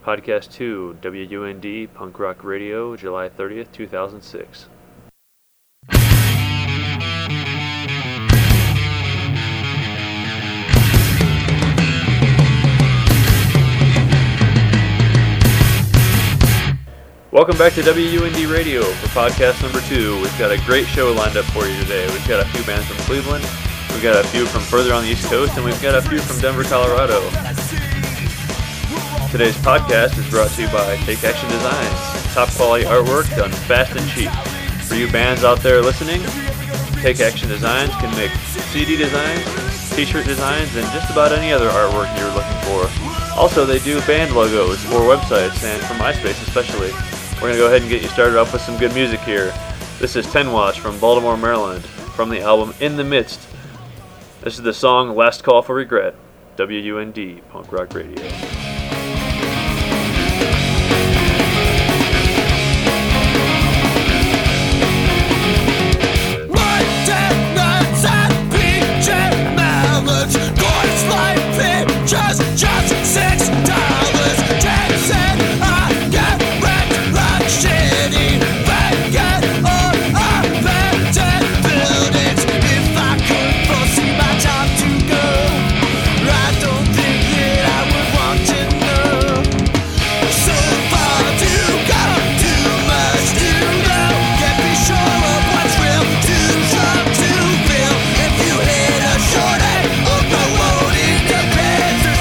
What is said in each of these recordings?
Podcast 2, WUND Punk Rock Radio, July 30th, 2006. Welcome back to WUND Radio for podcast number 2. We've got a great show lined up for you today. We've got a few bands from Cleveland, we've got a few from further on the East Coast, and we've got a few from Denver, Colorado. Today's podcast is brought to you by Take Action Designs. Top quality artwork done fast and cheap. For you bands out there listening, Take Action Designs can make CD designs, t-shirt designs, and just about any other artwork you're looking for. Also, they do band logos for websites and for MySpace especially. We're going to go ahead and get you started off with some good music here. This is Ten Watch from Baltimore, Maryland, from the album In the Midst. This is the song Last Call for Regret, WUND Punk Rock Radio. Just $6. Jack said I get wrecked like shitty. Vacant or abandoned buildings. If I could foresee my time to go, I don't think that I would want to know. So far to go, too much to know. Can't be sure of what's real, too drunk to feel. If you hit a shorty or go road in the bed,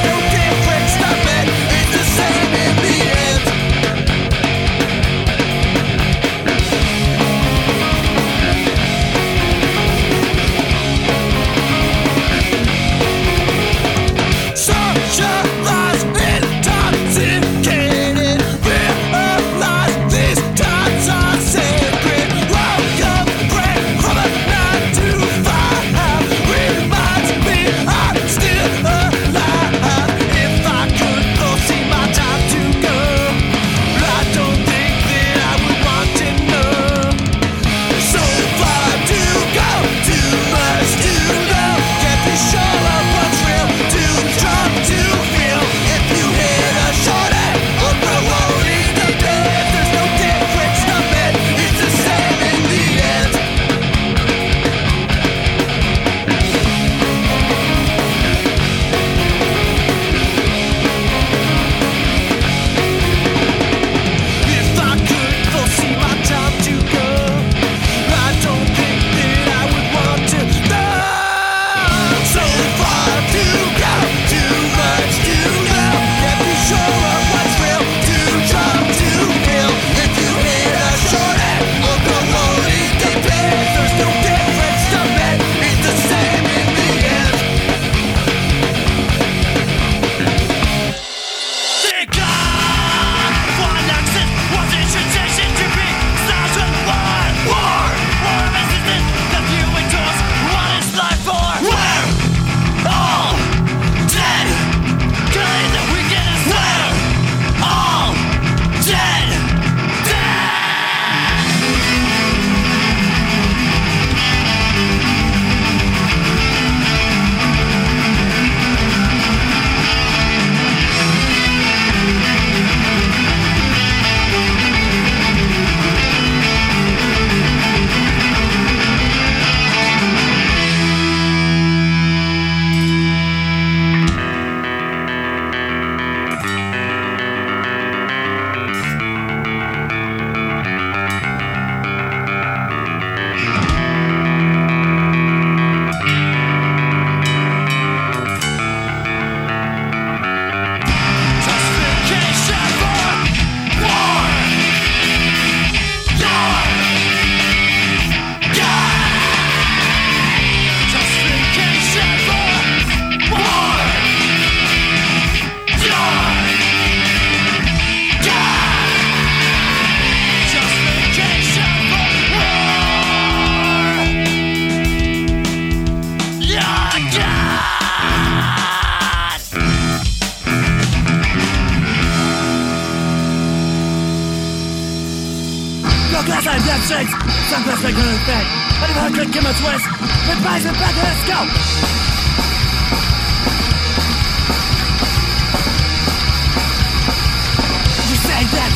some place like an effect. But if I could give a twist, with buys it back, let's go!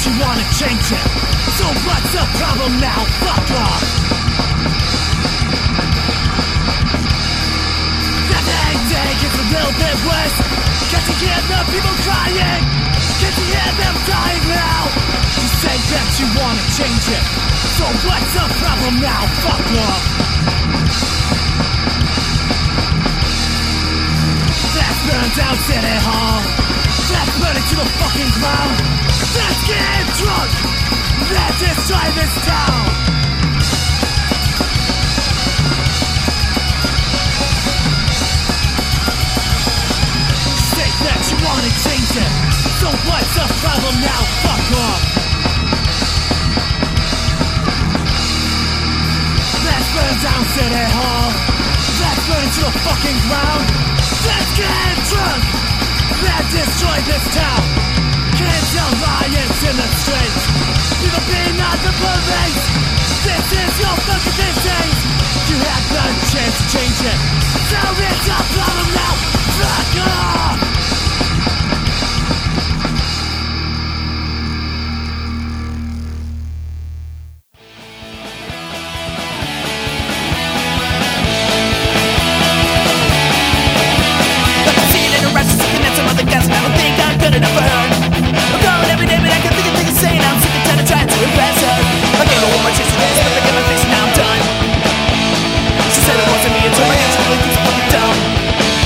you wanna change it. So what's the problem now? Fuck off. Every day gets a little bit worse. Can't you hear the people crying? Can't you hear them dying now? You say that you wanna change it. So what's the problem now? Fuck off. Let's burn down City Hall. Let's burn it to the fucking ground. Let's get drunk. Let's destroy this town. Say that you wanna change it. So what's the problem now? Fuck off. Let's burn down City Hall. Let's burn it to the fucking ground. Let's get drunk. Let's destroy this town. Kids are riots in the streets. People being on the police. This is your fucking disease. You had the chance to change it. So it's a problem now. Fuck off. Good enough for her. I'm going every day, but I can think of things insane. I'm sick and tired of trying to impress her. I gave her one more chance to this, but I gave my face and now I'm done. She said it wasn't me until my hands really keeps fucking dumb.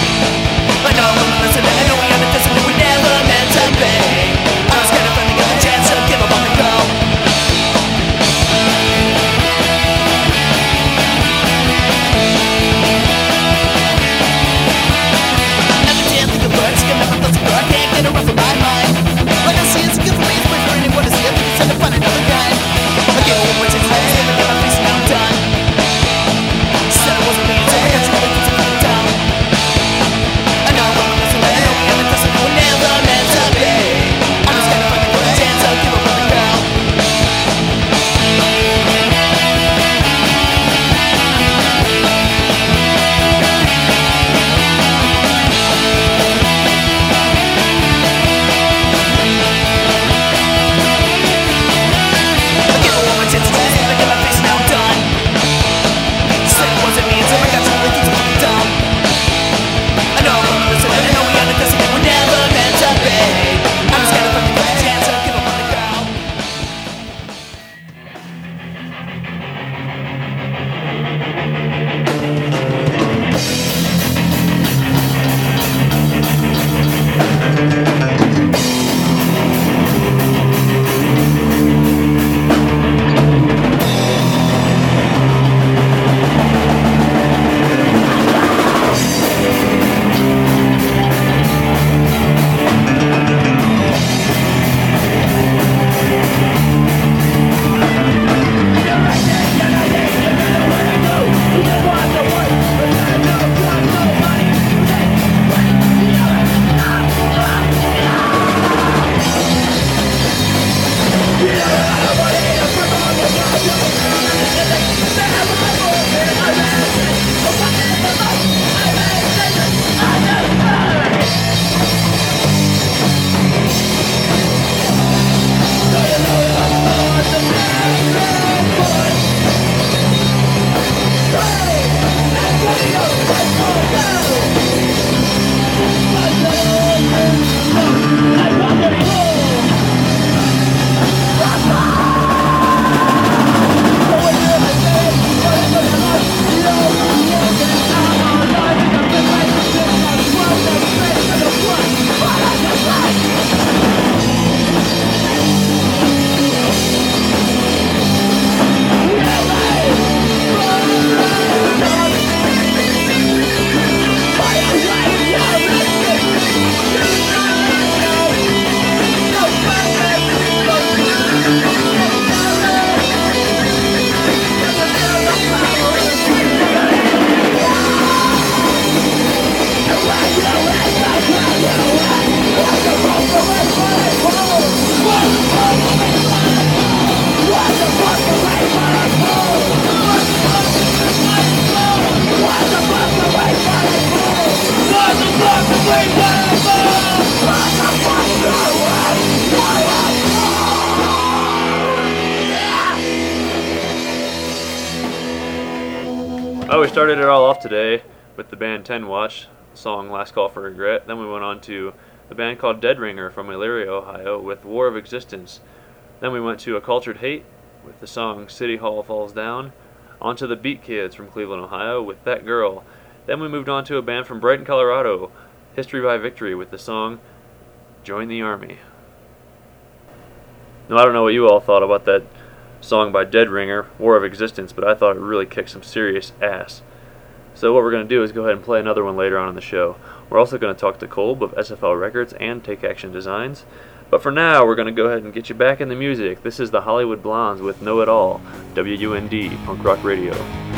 Oh, we started it all off today with the band 10 Watch, song Last Call for Regret. Then we went on to the band called Dead Ringer from Elyria, Ohio with War of Existence. Then we went to A Cultured Hate with the song City Hall Falls Down. On to the Beat Kids from Cleveland, Ohio with That Girl. Then we moved on to a band from Brighton, Colorado, History by Victory with the song Join the Army. Now, I don't know what you all thought about that song by Dead Ringer, War of Existence, but I thought it really kicked some serious ass. So what we're going to do is go ahead and play another one later on in the show. We're also going to talk to Kolb of SFL Records and Take Action Designs. But for now, we're going to go ahead and get you back in the music. This is the Hollywood Blondes with Know It All, WUND, Punk Rock Radio.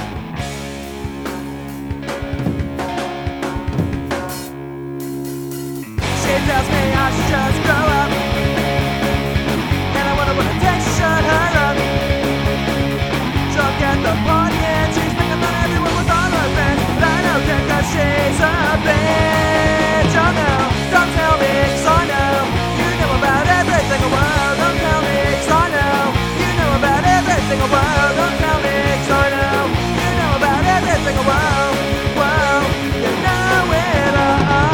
She tells me I should just grow up, and I wonder what it takes to shut her up. Drunk at the party and she's thinking about everyone with all her friends, but I don't care 'cause she's a bitch. Oh no, don't tell me 'cause I know you know about everything. Well, don't tell me 'cause I know you know about everything. Well, don't tell me 'cause I know you know about everything. Well, you know it all.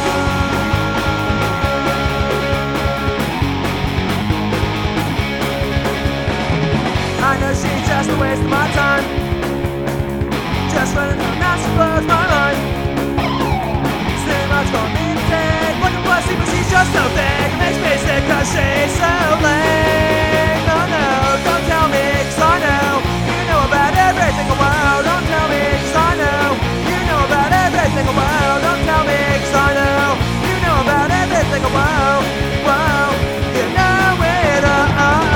I know she's just a waste of my time, just running her mouth, she blows my mind. Too much for me to take, looking pussy, but she's just so thick. It makes me sick 'cause she's so lame. No, no, don't tell me 'cause I know you know about everything. Well, don't tell me 'cause I know you know about everything. Well, don't tell me 'cause I know you know about everything. Well, you know it all.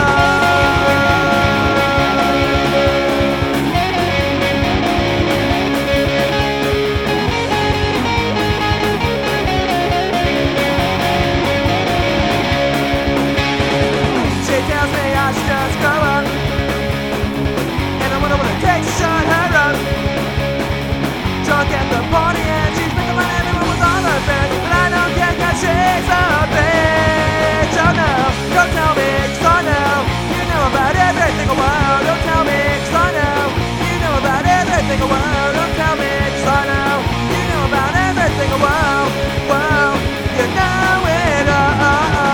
Just grow up, and I wonder what it takes to shut her up. Drunk at the party and she's thinking about everyone with all her friends, but I don't care 'cause she's a bitch. Oh no, don't tell me 'cause I know you know about everything. Well, don't tell me 'cause I know you know about everything. Well, don't tell me 'cause I know you know about everything. Well, you know it all.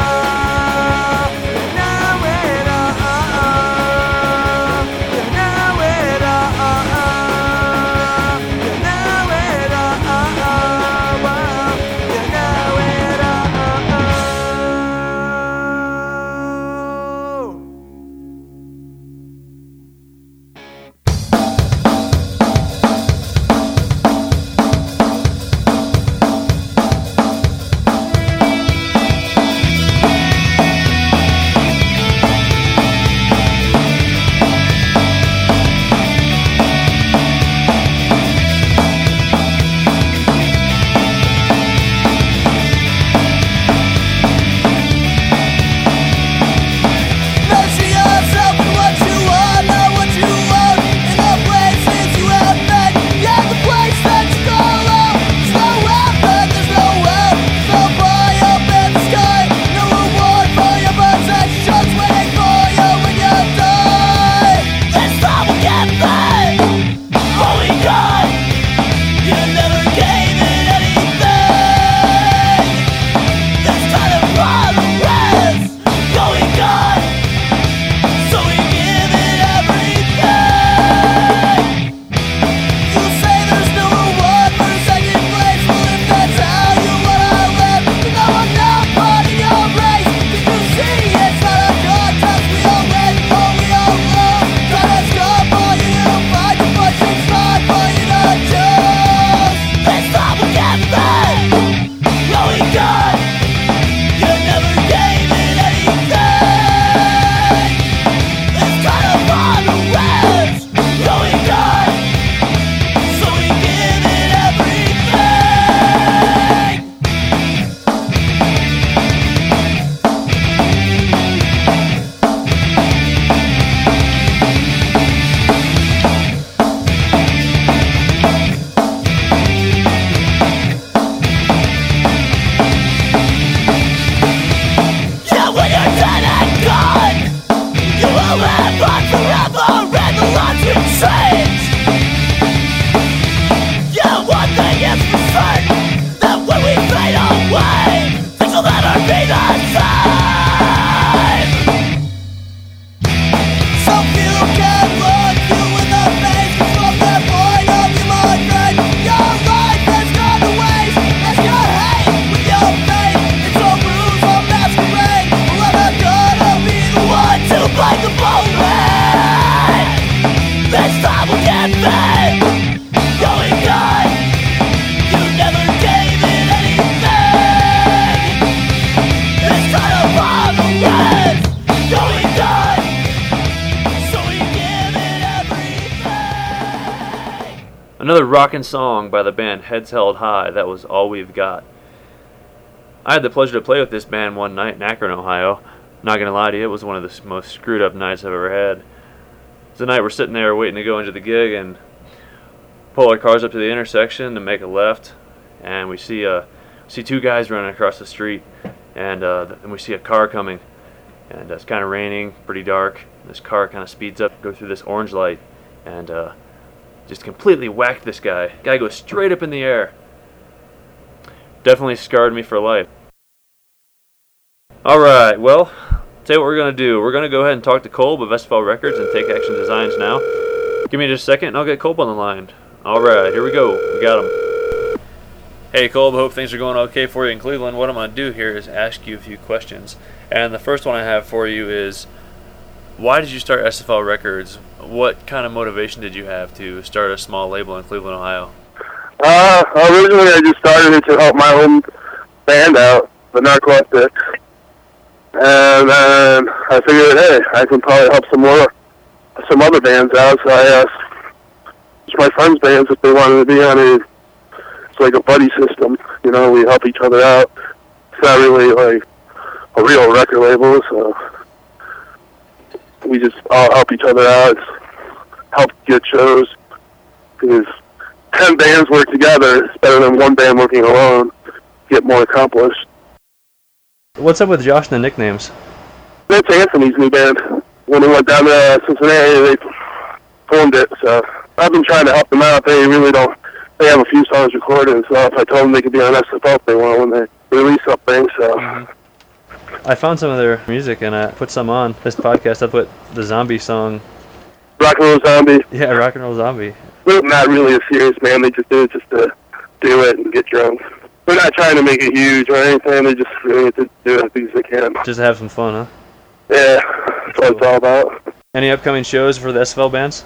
Another rockin' song by the band Heads Held High, that was All We've Got. I had the pleasure to play with this band one night in Akron, Ohio. Not gonna lie to you, it was one of the most screwed up nights I've ever had. It's the night we're sitting there waiting to go into the gig and pull our cars up to the intersection to make a left, and we see two guys running across the street, and we see a car coming, and it's kind of raining, pretty dark. This car kind of speeds up, go through this orange light, and just completely whacked this guy. Guy goes straight up in the air. Definitely scarred me for life. Alright, well, tell you what we're going to do. We're going to go ahead and talk to Kolb of SFL Records and Take Action Designs now. Give me just a second and I'll get Kolb on the line. Alright, here we go. We got him. Hey Kolb, hope things are going okay for you in Cleveland. What I'm going to do here is ask you a few questions. And the first one I have for you is, why did you start SFL Records? What kind of motivation did you have to start a small label in Cleveland, Ohio? Originally I just started it to help my own band out, the Narcoleptics. And then I figured, hey, I can probably help some other bands out. So I asked my friends' bands if they wanted to be on it's like a buddy system. You know, we help each other out. It's not really like a real record label, so we just all help each other out, help get shows. Because 10 bands work together, it's better than one band working alone, get more accomplished. What's up with Josh and the nicknames? That's Anthony's new band. When we went down to Cincinnati, they formed it, so I've been trying to help them out. They really don't, they have a few songs recorded and stuff. I told them they could be on SFL if they want when they release something, so. I found some of their music and I put some on this podcast. I put the Zombie song. Rock and Roll Zombie. Yeah, Rock and Roll Zombie. They're not really a serious band. They just do it just to do it and get drunk. They're not trying to make it huge or anything. They just really do it as big as they can. Just have some fun, huh? Yeah, that's what it's all about. Any upcoming shows for the SFL bands?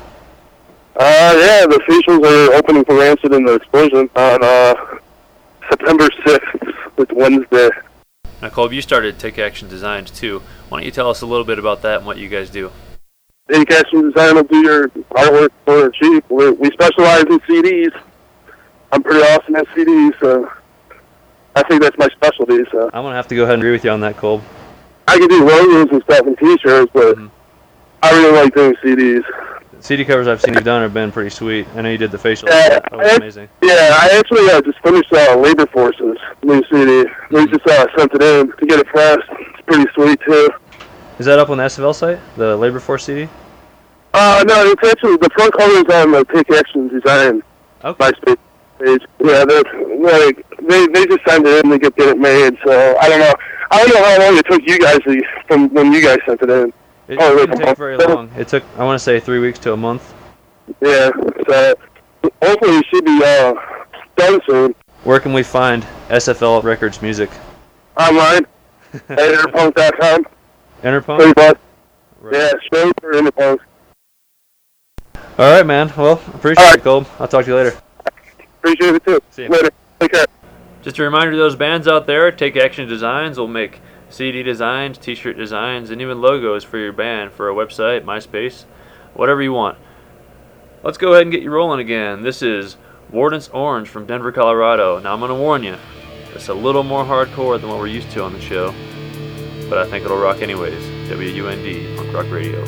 Yeah, the officials are opening for Rancid and the Explosion on September 6th. It's Wednesday. Now, Kolb, you started Take Action Designs too. Why don't you tell us a little bit about that and what you guys do? Take Action Design will do your artwork for cheap. We specialize in CDs. I'm pretty awesome at CDs, so I think that's my specialty. So I'm gonna have to go ahead and agree with you on that, Kolb. I can do logos and stuff and T-shirts, but I really like doing CDs. CD covers I've seen you've done have been pretty sweet. I know you did the facial. Yeah, that was amazing. Yeah, I actually just finished Labor Forces new CD. We just sent it in to get it pressed. It's pretty sweet too. Is that up on the SFL site, the Labor Force CD? No, it's actually the front cover is on the Take Action Design MySpace page. Yeah, they just sent it in to get it made. So I don't know how long it took you guys from when you guys sent it in. It didn't take very long. It took, I want to say, 3 weeks to a month. Yeah, so hopefully it should be done soon. Where can we find SFL Records music? Online at Interpunk.com. Interpunk? $30. Right. Yeah, shows for Interpunk. All right, man. Well, appreciate it, Kolb. I'll talk to you later. Appreciate it too. See you. Later. Take care. Just a reminder to those bands out there, Take Action Designs will make CD designs, T-shirt designs, and even logos for your band, for a website, MySpace, whatever you want. Let's go ahead and get you rolling again. This is Warden's Orange from Denver, Colorado. Now, I'm going to warn you, it's a little more hardcore than what we're used to on the show, but I think it'll rock anyways. WUND, Punk Rock Radio.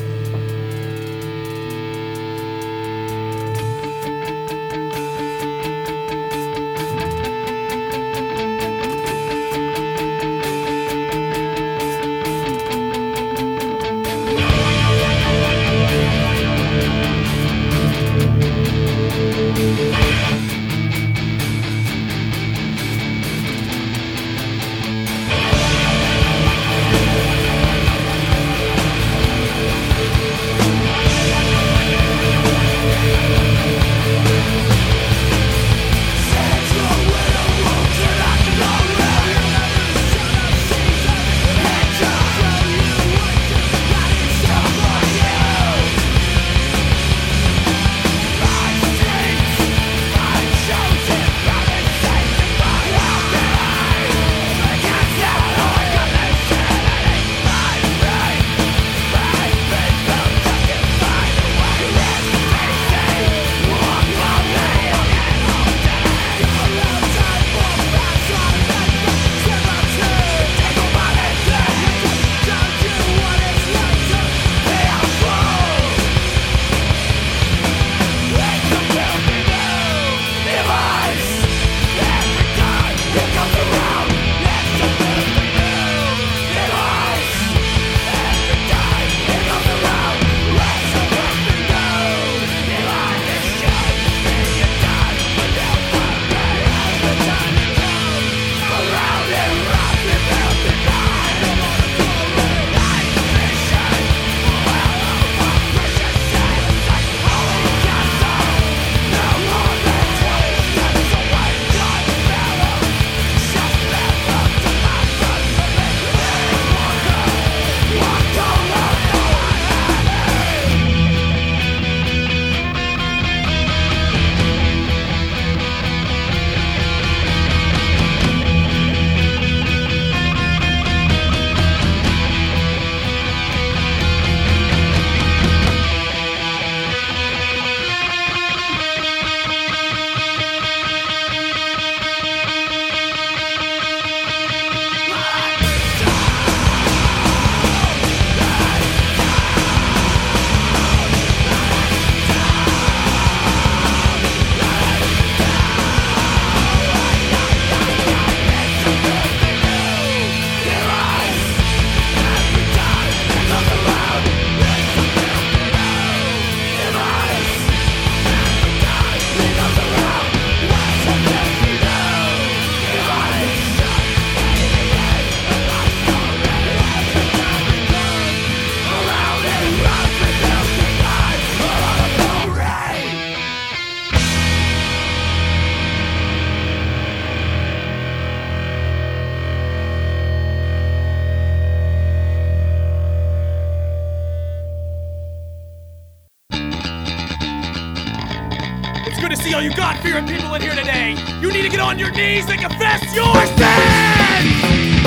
good to see all you God-fearing people in here today. You need to get on your knees and confess your sins!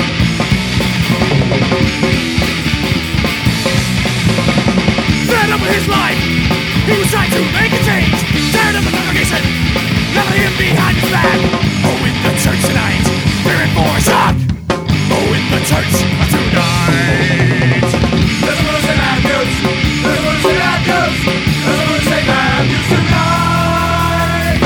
Fed up with his life, he was trying to make a change. Tired of the congregation, none of him behind his back. Oh, in the church tonight, they're in for a shock. Oh, in the church tonight. There's a little say bad news. There's a little say bad news. There's a little say bad news tonight.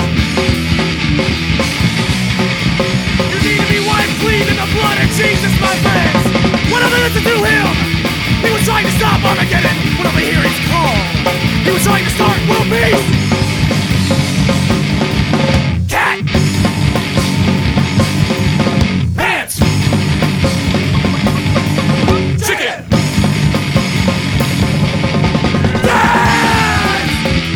You need to be wiped clean in the blood of Jesus, my friends. What other than to do him? He was trying to stop Armageddon when over here he's called. He was trying to start world peace. Cat. Pants. Chicken. Dance.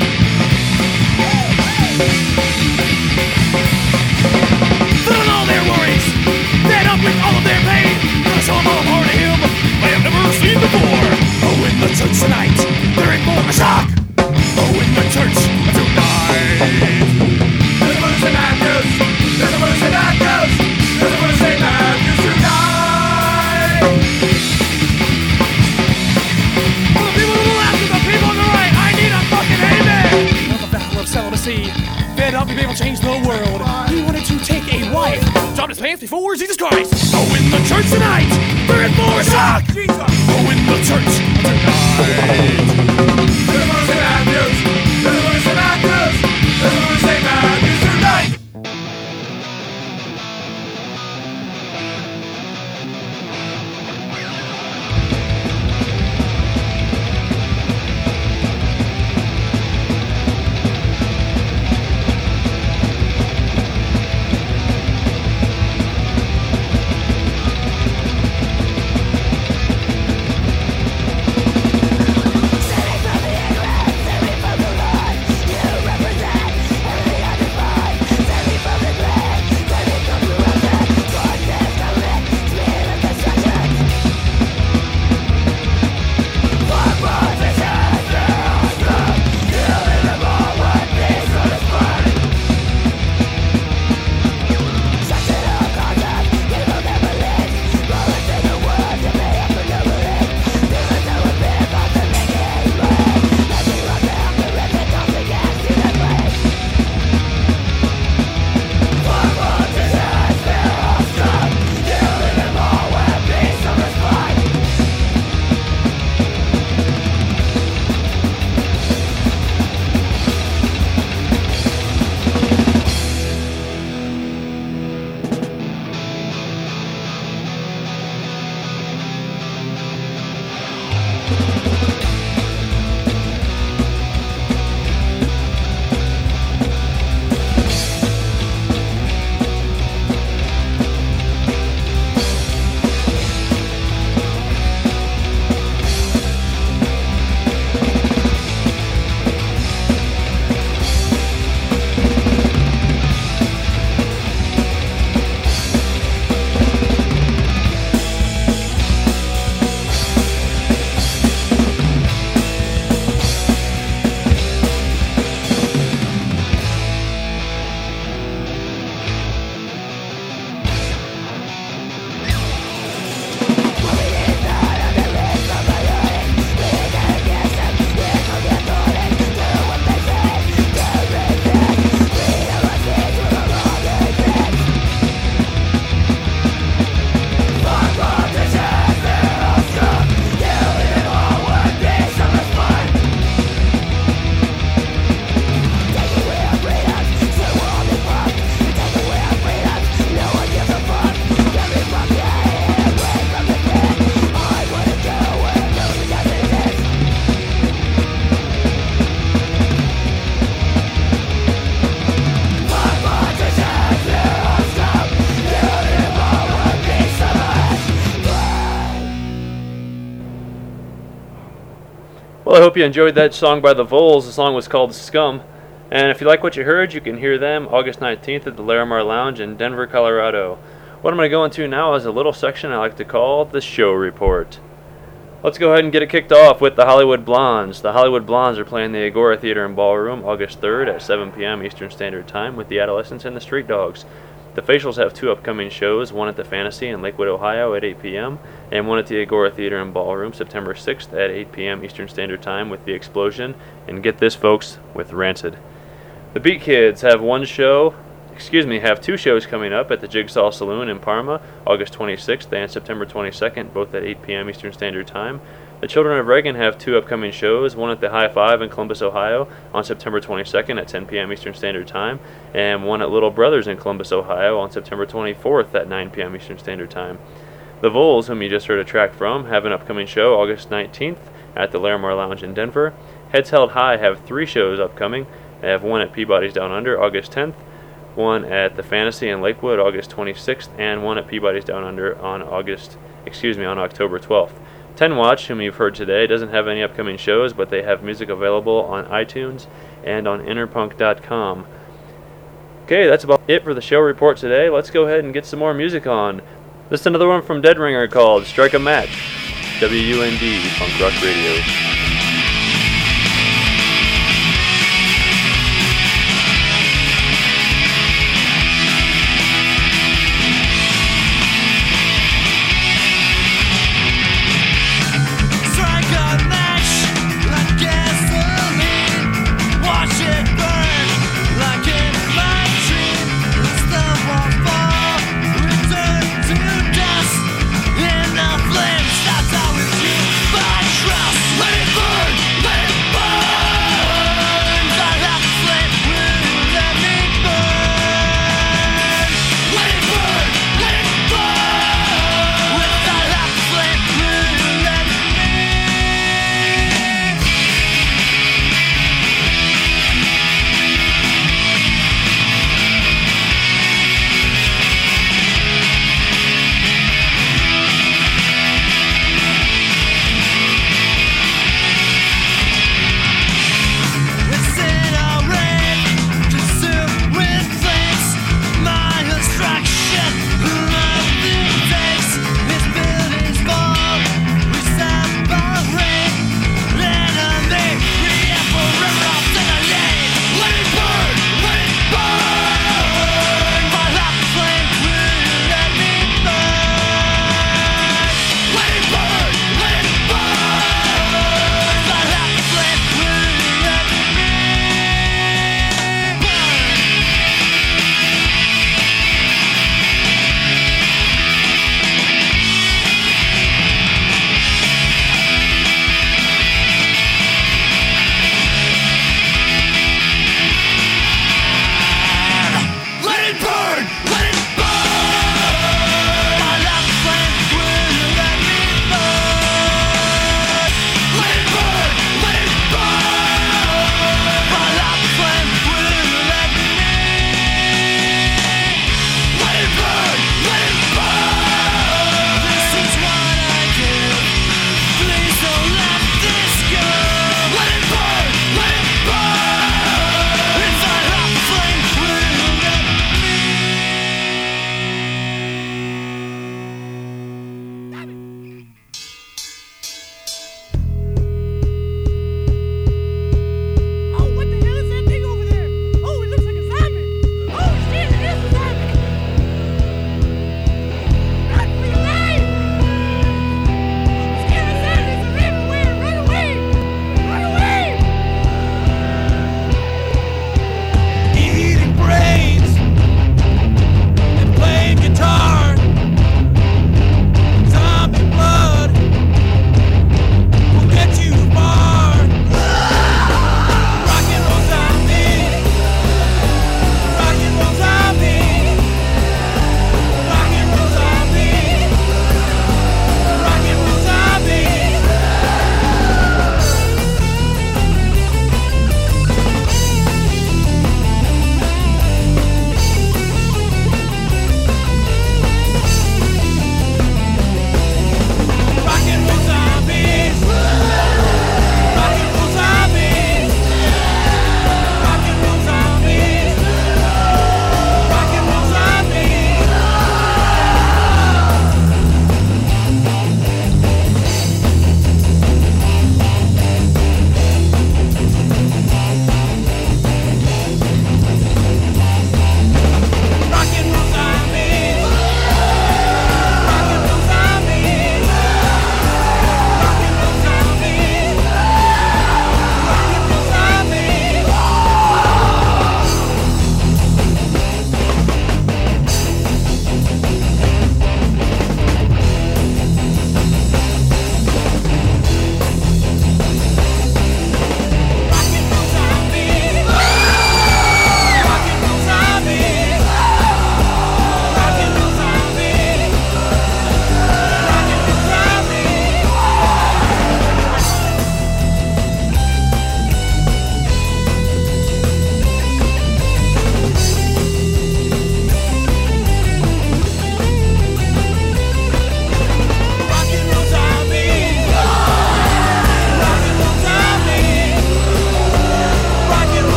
Filling all their worries, fed up with all of their pain. Gonna show them all more to him I have never seen before. Oh, in the church tonight, they're in for a shock. Oh, in the church tonight. There's a bunch of bad news. There's a bunch of bad news. There's a bunch of bad news tonight. For the people to the left and the people on the right, I need a fucking amen. Not the battle of celibacy. Fed up, being able to change the world. He wanted to take a wife, dropped his pants before Jesus Christ. Oh, in the church tonight, they're in for a shock. Oh, in the church tonight. There's a bunch of bad news. There's a bunch of bad news. There's a bunch of bad news tonight. Well, I hope you enjoyed that song by the Voles. The song was called Scum. And if you like what you heard, you can hear them August 19th at the Larimar Lounge in Denver, Colorado. What I'm going to go into now is a little section I like to call the show report. Let's go ahead and get it kicked off with the Hollywood Blondes. The Hollywood Blondes are playing the Agora Theater and Ballroom August 3rd at 7 p.m. Eastern Standard Time with the Adolescents and the Street Dogs. The Facials have 2 upcoming shows, one at the Fantasy in Lakewood, Ohio at 8 p.m. and one at the Agora Theater and Ballroom September 6th at 8 p.m. Eastern Standard Time with The Explosion, and get this, folks, with Rancid. The Beat Kids have 2 shows coming up at the Jigsaw Saloon in Parma, August 26th and September 22nd, both at 8 p.m. Eastern Standard Time. The Children of Reagan have 2 upcoming shows, one at the High Five in Columbus, Ohio on September 22nd at 10 p.m. Eastern Standard Time, and one at Little Brothers in Columbus, Ohio on September 24th at 9 p.m. Eastern Standard Time. The Voles, whom you just heard a track from, have an upcoming show August 19th at the Larimore Lounge in Denver. Heads Held High have 3 shows upcoming. They have one at Peabody's Down Under August 10th, one at the Fantasy in Lakewood August 26th, and one at Peabody's Down Under on October 12th. 10 Watch, whom you've heard today, doesn't have any upcoming shows, but they have music available on iTunes and on Interpunk.com. Okay, that's about it for the show report today. Let's go ahead and get some more music on. This is another one from Dead Ringer called Strike a Match. WUND Punk Rock Radio. Let it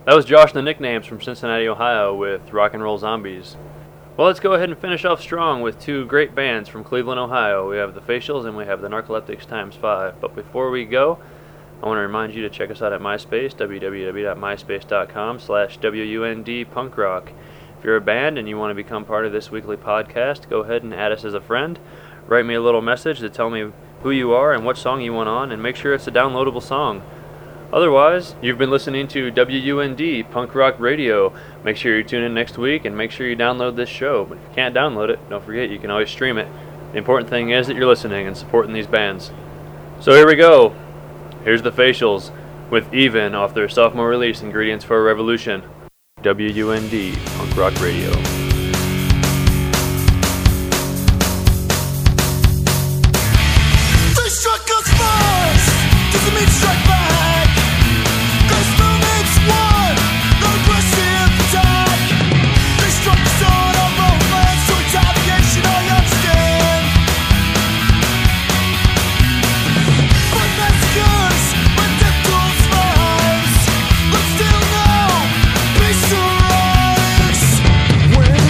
That was Josh the Nicknames from Cincinnati, Ohio with Rock and Roll Zombies. Well, let's go ahead and finish off strong with two great bands from Cleveland, Ohio. We have the Facials and we have the Narcoleptics ×5. But before we go, I want to remind you to check us out at MySpace, www.myspace.com/WUND-punkrock. If you're a band and you want to become part of this weekly podcast, go ahead and add us as a friend. Write me a little message to tell me who you are and what song you want on, and make sure it's a downloadable song. Otherwise, you've been listening to WUND Punk Rock Radio. Make sure you tune in next week and make sure you download this show. But if you can't download it, don't forget you can always stream it. The important thing is that you're listening and supporting these bands. So here we go. Here's the Facials with Even off their sophomore release, Ingredients for a Revolution. WUND Punk Rock Radio. They struck us first, doesn't mean strike back. This moment's won, no aggressive attack. They struck us on our romance, so retaliation I understand. But massacres, but death tolls rise. Let's still know peace arrives. When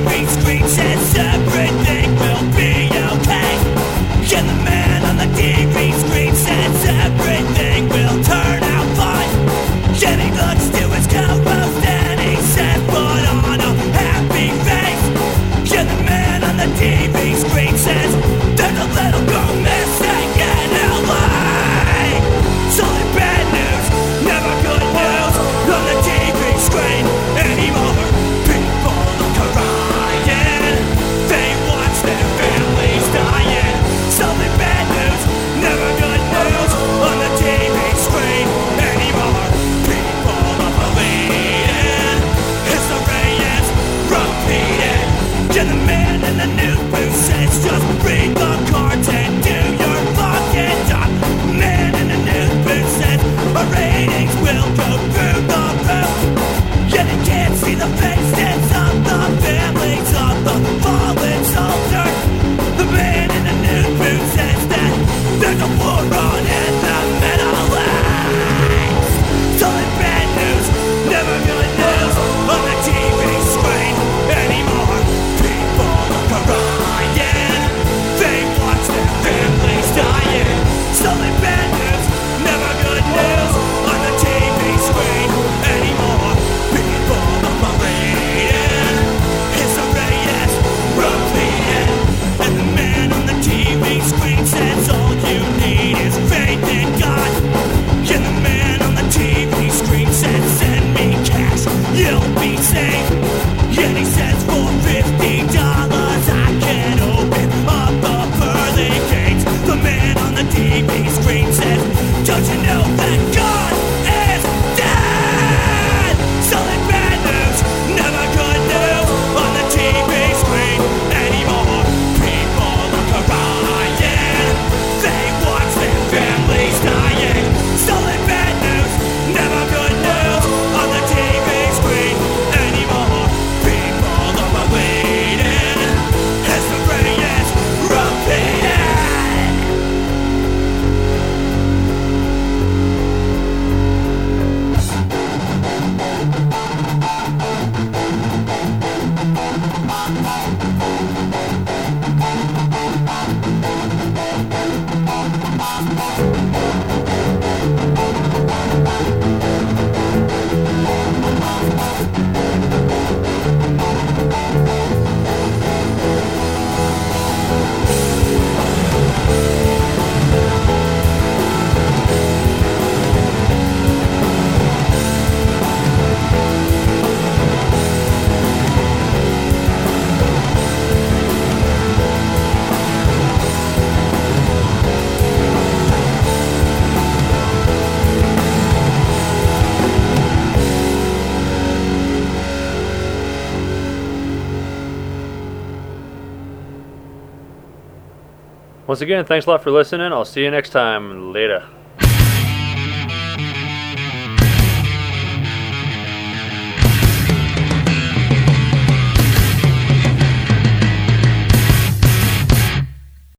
TV screen says everything will be okay. And the man on the TV screen says everything will turn out fine. And he looks to his co-host and he says, put on a happy face. And the man on the TV screen says, there's a little girl missing in LA. Solid bad news, never good news on the TV screen anymore. People are crying, they watch their families dying. Solid bad news, never good news on the TV screen anymore. People are bleeding, history is repeated. And the man in the news booth says, just read the cards and do your fucking job. Man in the news booth says, our ratings will go through the roof. Yet he can't see the faces of the families of the fallen soldiers. The man in the news booth says that there's a war on in the Middle East. Solid bad news, never good news on the TV screen anymore. People are crying, they watch their families dying. Solid bad news, never good news on the TV screen anymore. People are bleeding, history is repeated. And the man on the TV screen says all you need is faith in God. And the man on the TV screen says send me cash, you'll be safe. And he says for $50 I can open up the pearly gates. The man on the TV screen says, don't you know that God is dead? Solid bad news, never good news on the TV screen anymore. People are crying, they watch their families dying. Solid bad news, never good news on the TV screen anymore. People are bleeding, history is repeated. Once again, thanks a lot for listening. I'll see you next time. Later.